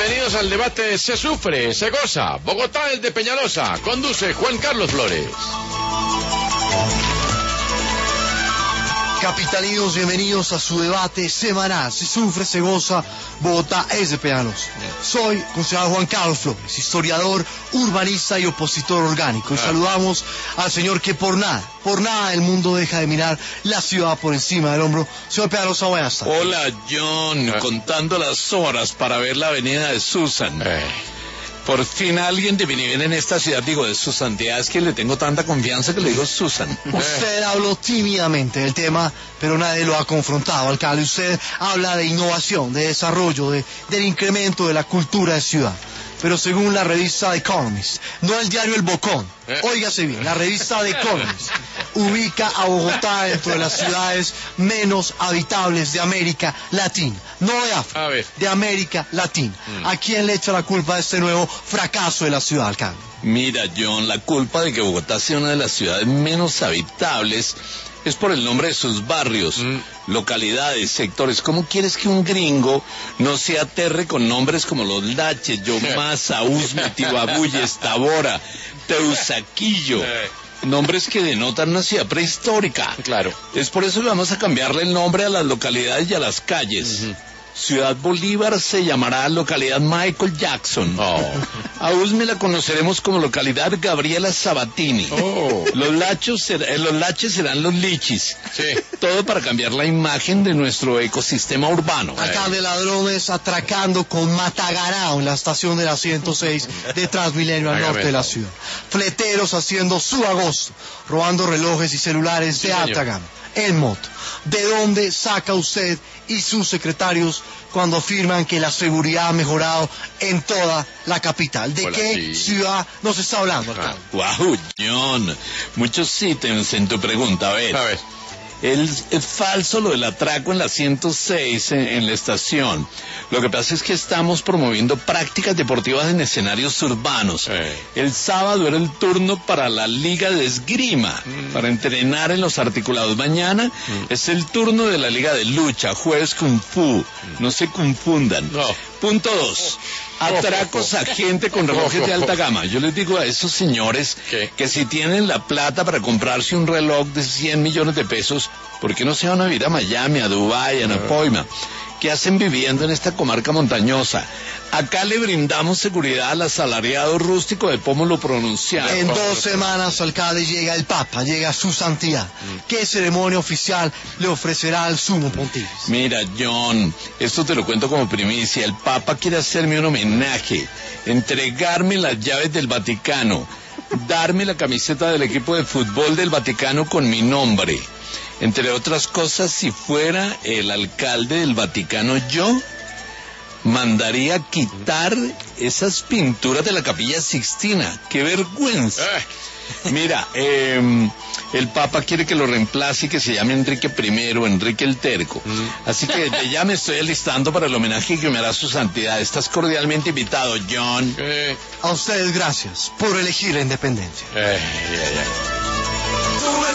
Bienvenidos al debate Se Sufre, Se Goza. Bogotá es de Peñalosa. Conduce Juan Carlos Flores. Capitalinos, bienvenidos a su debate semanal. Se sufre, se goza, Bogotá es de Peñalosa. Soy consejero Juan Carlos Flores, historiador, urbanista y opositor orgánico. Y saludamos al señor que por nada el mundo deja de mirar la ciudad por encima del hombro. Señor Peñalosa, buenas tardes. Hola, John, contando las horas para ver la avenida de Susan. Por fin alguien de venir en esta ciudad, digo, de su santidad, es que le tengo tanta confianza que le digo Susan. Usted habló tímidamente del tema, pero nadie lo ha confrontado, alcalde. Usted habla de innovación, de desarrollo, del incremento de la cultura de ciudad. Pero según la revista The Economist, no el diario El Bocón, óigase bien, la revista The Economist ubica a Bogotá dentro de las ciudades menos habitables de América Latina. No de África, de América Latina. ¿A quién le echa la culpa de este nuevo fracaso de la ciudad, alcalde? Mira, John, la culpa de que Bogotá sea una de las ciudades menos habitables es por el nombre de sus barrios, localidades, sectores. ¿Cómo quieres que un gringo no se aterre con nombres como Los Laches, Yomasa, Usme, Tibabuyes, Tabora, Teusaquillo? Nombres que denotan una ciudad prehistórica. Claro. Es por eso que vamos a cambiarle el nombre a las localidades y a las calles. Ciudad Bolívar se llamará localidad Michael Jackson. A Usme la conoceremos como localidad Gabriela Sabatini. Los Laches serán los Lichis. Sí. Todo para cambiar la imagen de nuestro ecosistema urbano. Alcalde, ladrones atracando con matagarao en la estación de la 106 de Transmilenio al norte de la ciudad. Fleteros haciendo su agosto, robando relojes y celulares de alta gama. En moto. ¿De dónde saca usted y sus secretarios cuando afirman que la seguridad ha mejorado en toda la capital? ¿De qué ciudad nos está hablando, alcalde? Wow, John, muchos ítems en tu pregunta. A ver. Es falso lo del atraco en la 106 en la estación. Lo que pasa es que estamos promoviendo prácticas deportivas en escenarios urbanos. El sábado era el turno para la Liga de Esgrima, para entrenar en los articulados. Mañana es el turno de la Liga de Lucha, jueves Kung Fu. No se confundan. Punto 2. Atracos a gente con relojes de alta gama. Yo les digo a esos señores que si tienen la plata para comprarse un reloj de 100 millones de pesos, ¿por qué no se van a vivir a Miami, a Dubái, a Napoima? ¿Qué hacen viviendo en esta comarca montañosa? Acá le brindamos seguridad al asalariado rústico de Pómulo pronunciado. En 2 semanas, alcalde, llega el Papa, llega su santidad. ¿Qué ceremonia oficial le ofrecerá al sumo pontífice? Mira, John, esto te lo cuento como primicia. El Papa quiere hacerme un homenaje, entregarme las llaves del Vaticano, darme la camiseta del equipo de fútbol del Vaticano con mi nombre. Entre otras cosas, si fuera el alcalde del Vaticano, yo mandaría quitar esas pinturas de la Capilla Sixtina. ¡Qué vergüenza! Mira, el Papa quiere que lo reemplace y que se llame Enrique I, Enrique el Terco. Así que ya me estoy alistando para el homenaje que me hará su santidad. Estás cordialmente invitado, John. A ustedes gracias por elegir la independencia.